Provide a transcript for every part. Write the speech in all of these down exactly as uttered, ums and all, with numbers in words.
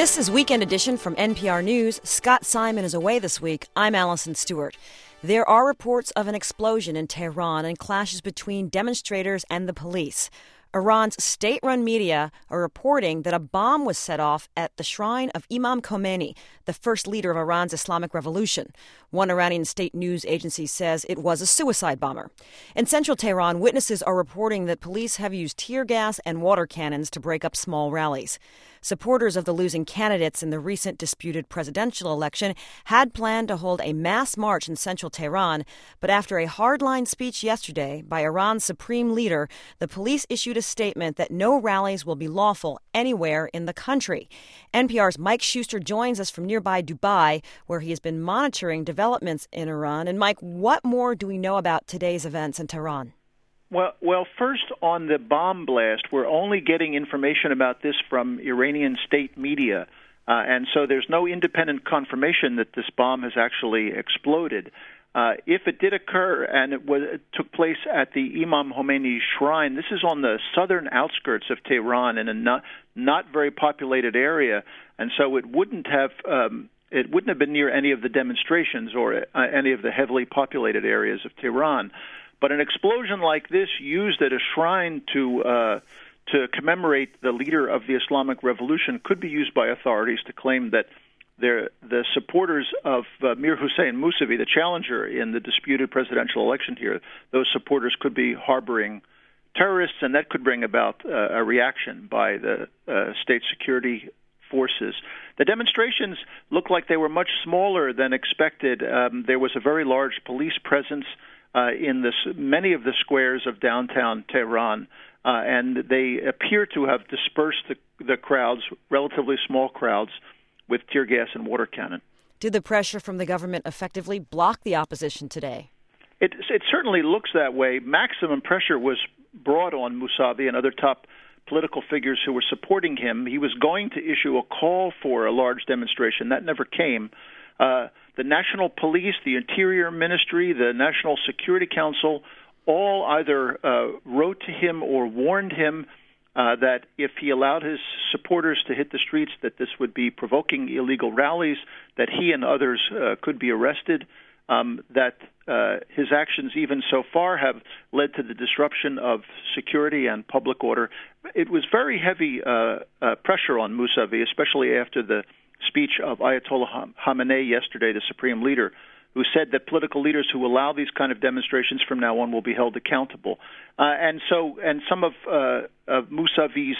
This is Weekend Edition from N P R News. Scott Simon is away this week. I'm Allison Stewart. There are reports of an explosion in Tehran and clashes between demonstrators and the police. Iran's state-run media are reporting that a bomb was set off at the shrine of Imam Khomeini, the first leader of Iran's Islamic Revolution. One Iranian state news agency says it was a suicide bomber. In central Tehran, witnesses are reporting that police have used tear gas and water cannons to break up small rallies. Supporters of the losing candidates in the recent disputed presidential election had planned to hold a mass march in central Tehran, but after a hardline speech yesterday by Iran's supreme leader, the police issued a statement that no rallies will be lawful anywhere in the country. N P R's Mike Schuster joins us from nearby Dubai, where he has been monitoring developments in Iran. And Mike, what more do we know about today's events in Tehran? Well, well, first on the bomb blast, we're only getting information about this from Iranian state media, uh, and so there's no independent confirmation that this bomb has actually exploded. Uh, if it did occur and it, was, it took place at the Imam Khomeini shrine, this is on the southern outskirts of Tehran in a not, not very populated area, and so it wouldn't have um, it wouldn't have been near any of the demonstrations or uh, any of the heavily populated areas of Tehran. But an explosion like this used at a shrine to uh, to commemorate the leader of the Islamic Revolution could be used by authorities to claim that they're, the supporters of uh, Mir Hossein Mousavi, the challenger in the disputed presidential election here, those supporters could be harboring terrorists, and that could bring about uh, a reaction by the uh, state security forces. The demonstrations looked like they were much smaller than expected. Um, there was a very large police presence Uh, in this, many of the squares of downtown Tehran, uh, and they appear to have dispersed the, the crowds, relatively small crowds, with tear gas and water cannon. Did the pressure from the government effectively block the opposition today? It, it certainly looks that way. Maximum pressure was brought on Mousavi and other top political figures who were supporting him. He was going to issue a call for a large demonstration. That never came. Uh, the National Police, the Interior Ministry, the National Security Council, all either uh, wrote to him or warned him uh, that if he allowed his supporters to hit the streets, that this would be provoking illegal rallies, that he and others uh, could be arrested, um, that uh, his actions even so far have led to the disruption of security and public order. It was very heavy uh, uh, pressure on Mousavi, especially after the speech of Ayatollah Khamenei yesterday, the supreme leader, who said that political leaders who allow these kind of demonstrations from now on will be held accountable. Uh, and so, and some of, uh, of Mousavi's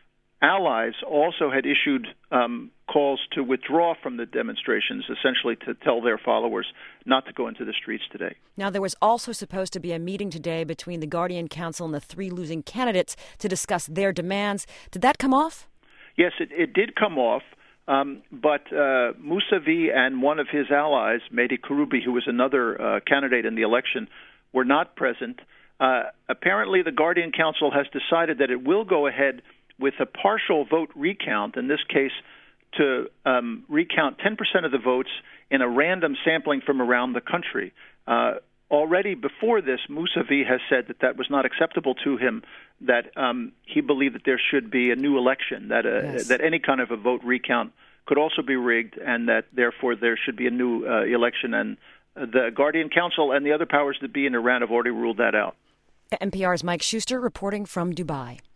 allies also had issued um, calls to withdraw from the demonstrations, essentially to tell their followers not to go into the streets today. Now, there was also supposed to be a meeting today between the Guardian Council and the three losing candidates to discuss their demands. Did that come off? Yes, it, it did come off. Um, but uh, Mousavi and one of his allies, Mehdi Karoubi, who was another uh, candidate in the election, were not present. Uh, apparently, the Guardian Council has decided that it will go ahead with a partial vote recount, in this case to um, recount ten percent of the votes in a random sampling from around the country. Uh, Already before this, Mousavi has said that that was not acceptable to him, that um, he believed that there should be a new election, that uh, yes. that any kind of a vote recount could also be rigged, and that therefore there should be a new uh, election. And the Guardian Council and the other powers that be in Iran have already ruled that out. N P R's Mike Schuster reporting from Dubai.